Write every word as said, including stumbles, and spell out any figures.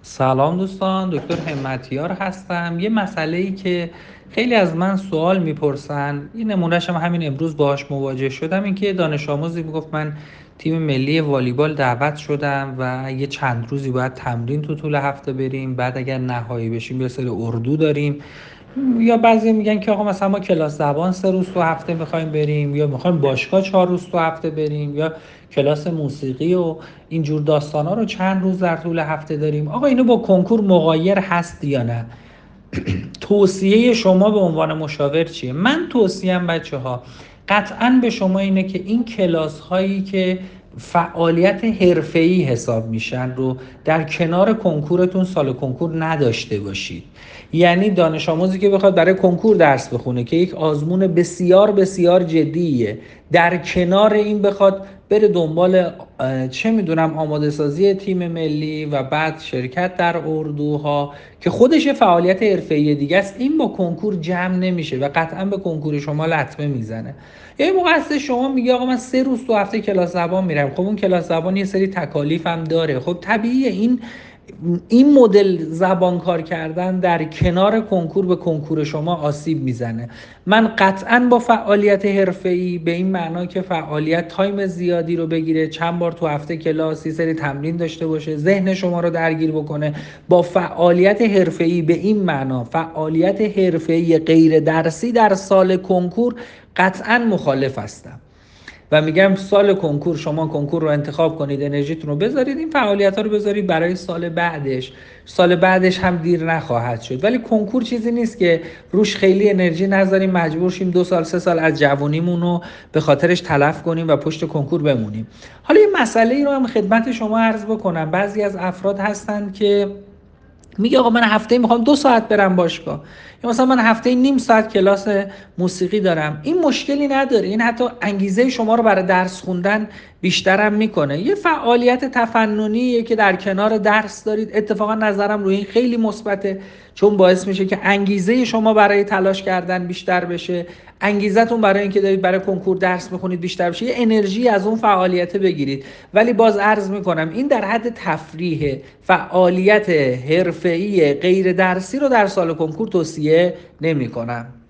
سلام دوستان، دکتر همتیار هستم. یه مسئله‌ای که خیلی از من سوال میپرسن، این نمونهش هم همین امروز باهاش مواجه شدم، این که دانش آموزی میگفت من تیم ملی والیبال دعوت شدم و یه چند روزی باید تمرین تو طول هفته بریم، بعد اگر نهایی بشیم یه سری اردو داریم. یا بعضی میگن که آقا مثلا ما کلاس زبان سه روز تو هفته میخوایم بریم، یا میخوایم باشگاه چهار روز تو هفته بریم، یا کلاس موسیقی و اینجور داستانا رو چند روز در طول هفته داریم. آقا اینو با کنکور مغایر هست یا نه؟ توصیه شما به عنوان مشاور چیه؟ من توصیم بچه ها قطعا به شما اینه که این کلاس هایی که فعالیت حرفه‌ای حساب میشن رو در کنار کنکورتون سال کنکور نداشته باشید. یعنی دانش آموزی که بخواد برای کنکور درس بخونه که یک آزمون بسیار بسیار جدیه، در کنار این بخواد بره دنبال چه میدونم آماده سازی تیم ملی و بعد شرکت در اردوها که خودش فعالیت حرفه‌ای دیگه است، این با کنکور جمع نمیشه و قطعا به کنکور شما لطمه میزنه. یه موقع هست شما میگه آقا من سه روز تو هفته کلاس زبان میرم، خب اون کلاس زبان یه سری تکالیف هم داره، خب طبیعیه این این مدل زبان کار کردن در کنار کنکور به کنکور شما آسیب میزنه. من قطعا با فعالیت حرفه‌ای به این معنا که فعالیت تایم زیادی رو بگیره، چند بار تو هفته کلاس، یه سری تمرین داشته باشه، ذهن شما رو درگیر بکنه، با فعالیت حرفه‌ای به این معنا فعالیت حرفه‌ای غیر درسی در سال کنکور قطعا مخالف هستم و میگم سال کنکور شما کنکور رو انتخاب کنید، انرژیتون رو بذارید این فعالیت ها رو بذارید برای سال بعدش. سال بعدش هم دیر نخواهد شد، ولی کنکور چیزی نیست که روش خیلی انرژی نذاریم، مجبور شیم دو سال سه سال از جوونیمون رو به خاطرش تلف کنیم و پشت کنکور بمونیم. حالا یه مسئله ای رو هم خدمت شما عرض بکنم. بعضی از افراد هستن که میگه آقا من هفته میخوام دو ساعت برم باشگاه، یا مثلا من هفته نیم ساعت کلاس موسیقی دارم. این مشکلی نداره، این حتی انگیزه شما رو برای درس خوندن بیشترم میکنه. یه فعالیت تفننیه که در کنار درس دارید، اتفاقا نظرم روی این خیلی مثبته، چون باعث میشه که انگیزه شما برای تلاش کردن بیشتر بشه، انگیزتون برای اینکه دارید برای کنکور درس میخونید بیشتر بشه، یه انرژی از اون فعالیت بگیرید. ولی باز عرض میکنم این در حد تفریح. فعالیت حرفه‌ای غیر درسی رو در سال کنکور توصیه نمیکنم.